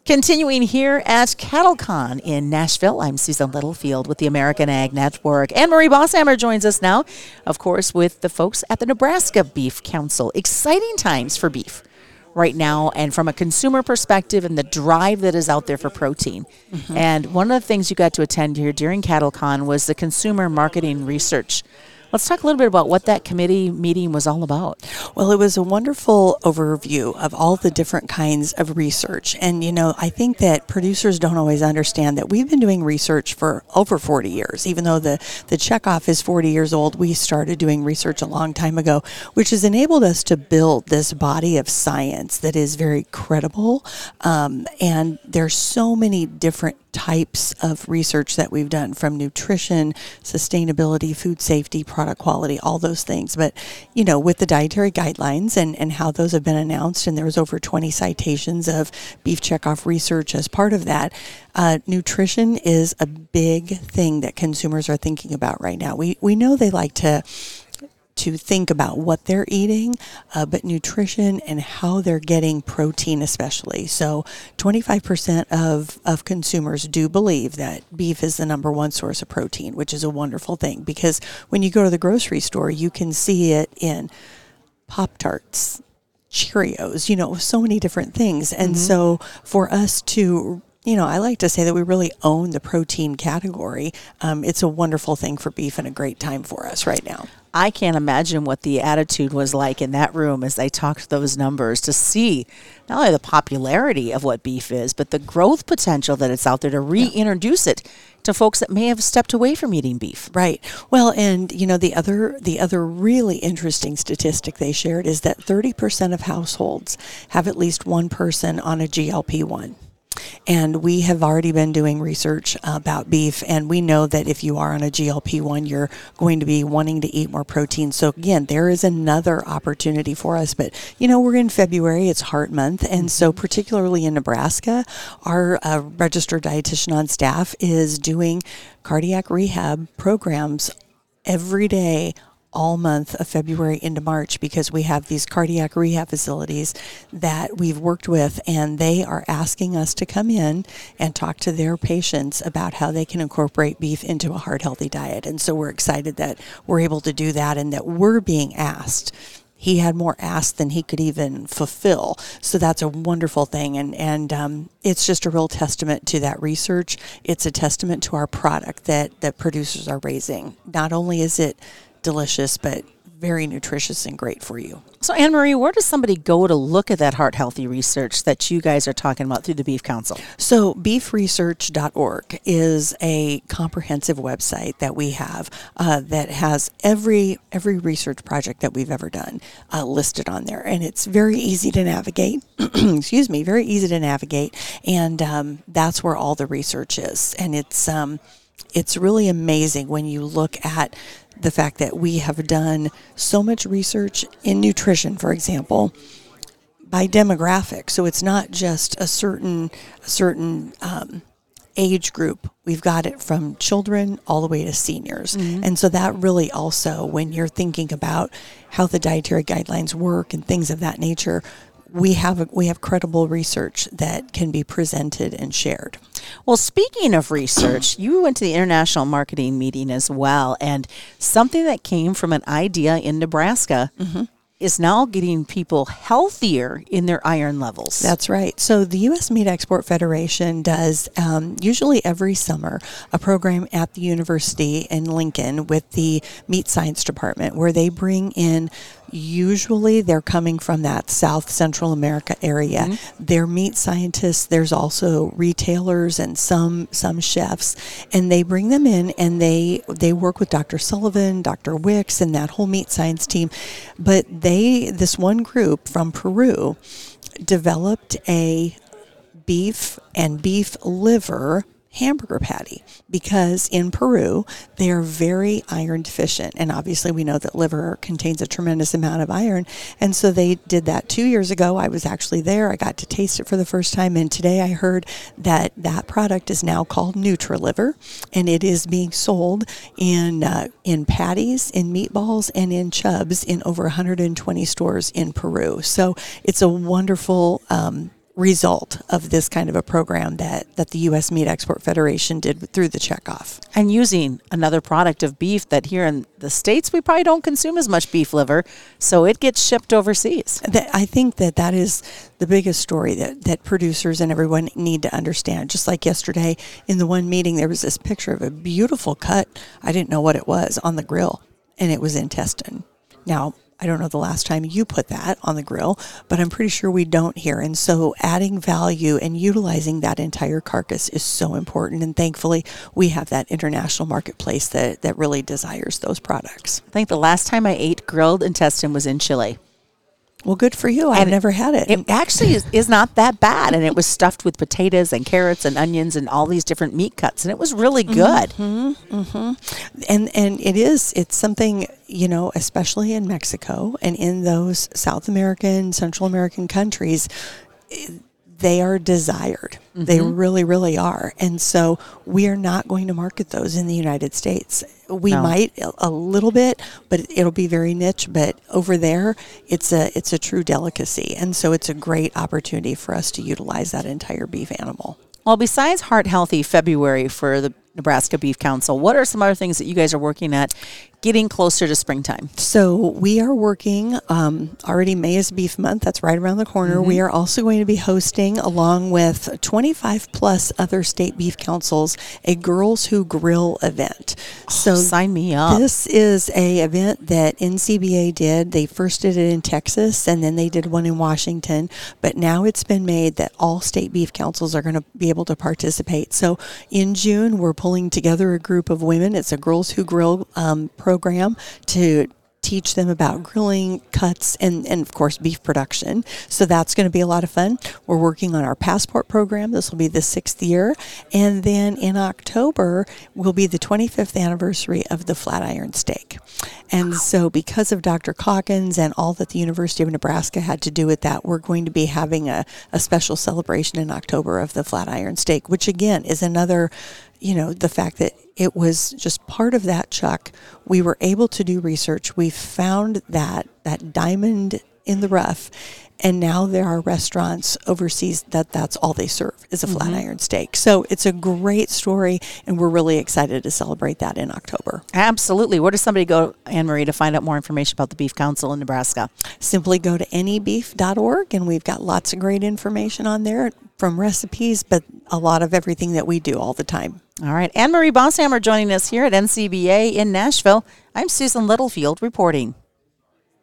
Continuing here at CattleCon in Nashville, I'm Susan Littlefield with the American Ag Network. Anne-Marie Bosshammer joins us now, of course, with the folks at the Nebraska Beef Council. Exciting times for beef right now, and from a consumer perspective and the drive that is out there for protein. Mm-hmm. And one of the things you got to attend here during CattleCon was the consumer marketing research. Let's talk a little bit about what that committee meeting was all about. Well, it was a wonderful overview of all the different kinds of research. And, you know, I think that producers don't always understand that we've been doing research for over 40 years. Even though the checkoff is 40 years old, we started doing research a long time ago, which has enabled us to build this body of science that is very credible. And there's so many different types of research that we've done, from nutrition, sustainability, food safety, product quality, all those things. But, you know, with the dietary guidelines and how those have been announced, and there was over 20 citations of beef checkoff research as part of that, nutrition is a big thing that consumers are thinking about right now. We know they like to think about what they're eating, but nutrition and how they're getting protein especially. So 25% of consumers do believe that beef is the number one source of protein, which is a wonderful thing, because when you go to the grocery store, you can see it in Pop-Tarts, Cheerios, you know, so many different things. And so for us to, you know, I like to say that we really own the protein category. It's a wonderful thing for beef and a great time for us right now. I can't imagine what the attitude was like in that room as they talked those numbers, to see not only the popularity of what beef is, but the growth potential that it's out there to reintroduce it to folks that may have stepped away from eating beef. Right. Well, and you know, the other really interesting statistic they shared is that 30% of households have at least one person on a GLP-1. And we have already been doing research about beef, and we know that if you are on a GLP-1, you're going to be wanting to eat more protein. So again, there is another opportunity for us. But, you know, we're in February, it's Heart Month, and so particularly in Nebraska, our registered dietitian on staff is doing cardiac rehab programs every day, all month of February into March, because we have these cardiac rehab facilities that we've worked with, and they are asking us to come in and talk to their patients about how they can incorporate beef into a heart healthy diet. And so we're excited that we're able to do that, and that we're being asked. He had more asked than he could even fulfill. So that's a wonderful thing. And it's just a real testament to that research. It's a testament to our product that producers are raising. Not only is it delicious, but very nutritious and great for you. So, Anne-Marie, where does somebody go to look at that heart-healthy research that you guys are talking about through the Beef Council? So, beefresearch.org is a comprehensive website that we have that has every research project that we've ever done listed on there. And it's very easy to navigate. Excuse me, very easy to navigate. And that's where all the research is. And it's really amazing when you look at the fact that we have done so much research in nutrition, for example, by demographic. So it's not just a certain age group. We've got it from children all the way to seniors. Mm-hmm. And so that really also, when you're thinking about how the dietary guidelines work and things of that nature, we have credible research that can be presented and shared. Well, speaking of research, you went to the International Marketing Meeting as well, and something that came from an idea in Nebraska is now getting people healthier in their iron levels. That's right. So the U.S. Meat Export Federation does usually every summer a program at the university in Lincoln with the Meat Science Department, where they bring in, usually they're coming from that South Central America area. Mm-hmm. They're meat scientists. There's also retailers and some chefs, and they bring them in, and they work with Dr. Sullivan, Dr. Wicks, and that whole meat science team. But this one group from Peru developed a beef and beef liver hamburger patty, because in Peru they are very iron deficient, and obviously we know that liver contains a tremendous amount of iron, and so they did that 2 years ago. I was actually there. I got to taste it for the first time, and today I heard that product is now called NutriLiver, and it is being sold in patties, in meatballs, and in chubs in over 120 stores in Peru. So it's a wonderful result of this kind of a program that the U.S. Meat Export Federation did through the checkoff. And using another product of beef that here in the States, we probably don't consume as much beef liver, so it gets shipped overseas. I think that is the biggest story that producers and everyone need to understand. Just like yesterday in the one meeting, there was this picture of a beautiful cut. I didn't know what it was on the grill, and it was intestine. Now, I don't know the last time you put that on the grill, but I'm pretty sure we don't here. And so adding value and utilizing that entire carcass is so important. And thankfully, we have that international marketplace that really desires those products. I think the last time I ate grilled intestine was in Chile. Well, good for you. I've never had it. It actually is not that bad. And it was stuffed with potatoes and carrots and onions and all these different meat cuts. And it was really good. Mm-hmm, mm-hmm. And it's something, especially in Mexico and in those South American, Central American countries, they are desired. Mm-hmm. They really, really are. And so we are not going to market those in the United States. We might a little bit, but it'll be very niche. But over there, it's a true delicacy. And so it's a great opportunity for us to utilize that entire beef animal. Well, besides Heart Healthy February for the Nebraska Beef Council, what are some other things that you guys are working at getting closer to springtime? So we are working, already May is Beef Month. That's right around the corner. Mm-hmm. We are also going to be hosting, along with 25 plus other state beef councils, a Girls Who Grill event. So sign me up. This is a event that NCBA did. They first did it in Texas, and then they did one in Washington. But now it's been made that all state beef councils are going to be able to participate. So in June, we're pulling together a group of women. It's a Girls Who Grill program to teach them about grilling, cuts, and of course, beef production. So that's going to be a lot of fun. We're working on our passport program. This will be the 6th year. And then in October will be the 25th anniversary of the Flatiron Steak. And so because of Dr. Calkins and all that the University of Nebraska had to do with that, we're going to be having a special celebration in October of the Flatiron Steak, which again is another, the fact that it was just part of that, Chuck. We were able to do research. We found that diamond in the rough, and now there are restaurants overseas that's all they serve is a Flatiron Steak. So it's a great story, and we're really excited to celebrate that in October. Absolutely. Where does somebody go, Anne-Marie, to find out more information about the Beef Council in Nebraska? Simply go to anybeef.org, and we've got lots of great information on there, from recipes, but a lot of everything that we do all the time. All right. Anne-Marie Bosshammer joining us here at NCBA in Nashville. I'm Susan Littlefield reporting.